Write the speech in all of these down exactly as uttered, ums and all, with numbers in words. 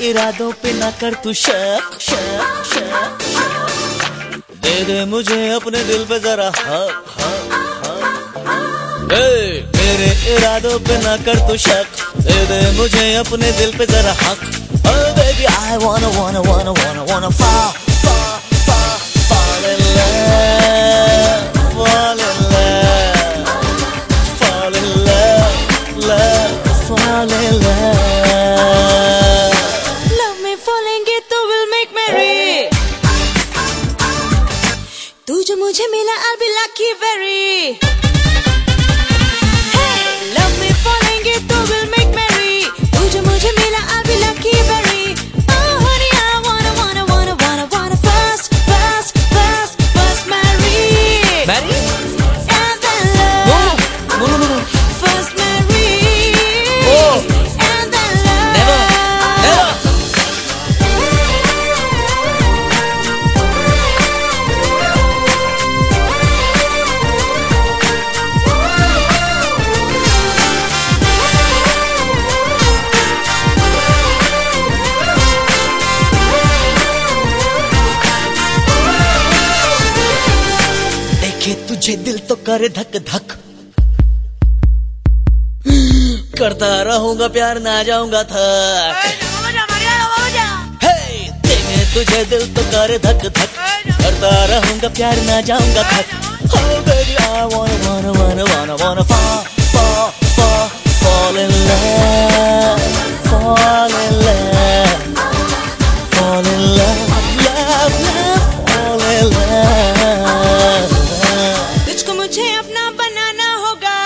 इरादों पे ना कर तू शक शक शक शक। दे दे मुझे अपने दिल पे जरा हक हक हक। मेरे इरादों पे ना कर तू शक, दे दे मुझे अपने दिल पे जरा हक। Oh baby I wanna wanna wanna wanna wanna fall fall fall fall in love, fall in love, fall in love, love, fall in love. Love me fallenगे तो we'll make merry. तू जो मुझे मिला I'll be lucky very. Hey, love me fallenगे तो we'll make merry. तू जो मुझे मिला I'll be lucky very. Oh honey I wanna wanna wanna wanna wanna first first first first marry. Marry? And then love. No no no no. First marry. Oh. And then love. Never never. तुझे दिल तो करे धक धक, करता रहूंगा प्यार ना जाऊंगा थक। हे देखे तुझे दिल तो करे धक धक, करता रहूंगा प्यार ना जाऊंगा थक। Oh baby I wanna wanna wanna wanna wanna fall fall fall fall in love, fall in love, fall in love, love love, fall in love। मुझे अपना बनाना होगा,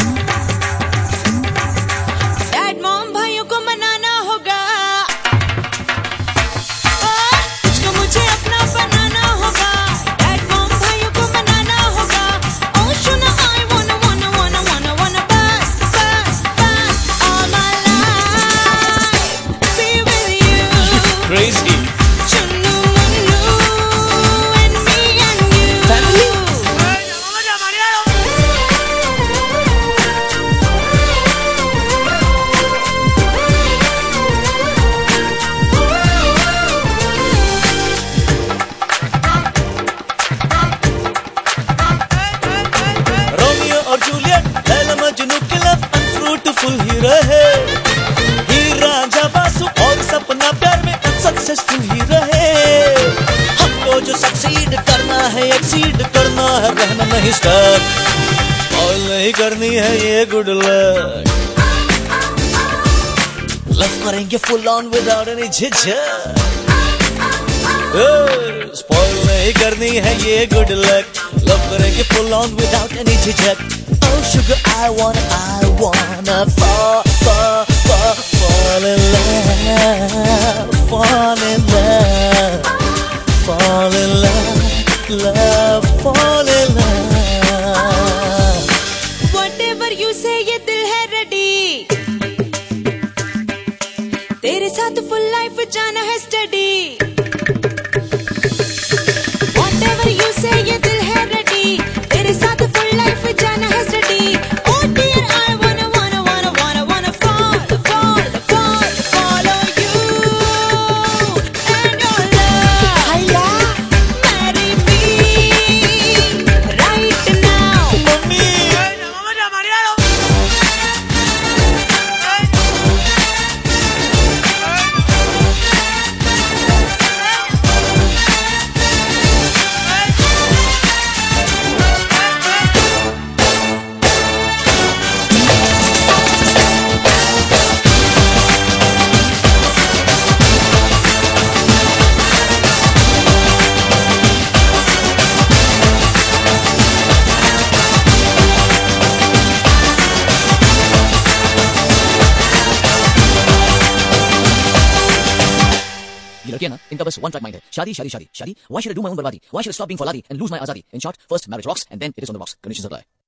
डैड मॉम भाइयों को मनाना होगा। तुझको मुझे अपना बनाना होगा, डैड मॉम भाइयों को मनाना होगा। Oh सुना I wanna wanna wanna wanna wanna buzz buzz buzz all my life be with you. Crazy. Chunnu munnu and me and you. Family. और जूलियट लैला मजनू के लव अनफ्रूटफुल ही रहे, हीरा जाबासु और सपना प्यार में अनसक्सेसफुल ही रहे। हमको जो सक्सीड करना है एक्सीड करना है, रहना नहीं स्टक, और नहीं करनी है ये गुड लक। लव करेंगे फुल ऑन विदाउट एनी झिझक, स्पॉइल नहीं करनी है ये गुड लक। लव करेंगे फुल ऑन विदाउट एनी झिझक। Oh sugar I wanna I wanna fall fall fall fall in love, fall in love, fall in love, love, fall in love. Whatever you say ये दिल है ready, तेरे साथ full life जाना है steady। Whatever you say ये दिल है ready, तेरे साथ full life जाना है steady। Oh dear I wanna wanna wanna wanna wanna fall fall fall follow you and your love। Hiya, marry me right now। mummy. ये लड़कियां ना, इनका बस वन ट्रैक माइंड है, शादी शादी शादी शादी। Why should I do my own बर्बादी? Why should I stop being फौलादी and lose my आजादी? In short, first marriage rocks and then it is on the rocks। Conditions apply।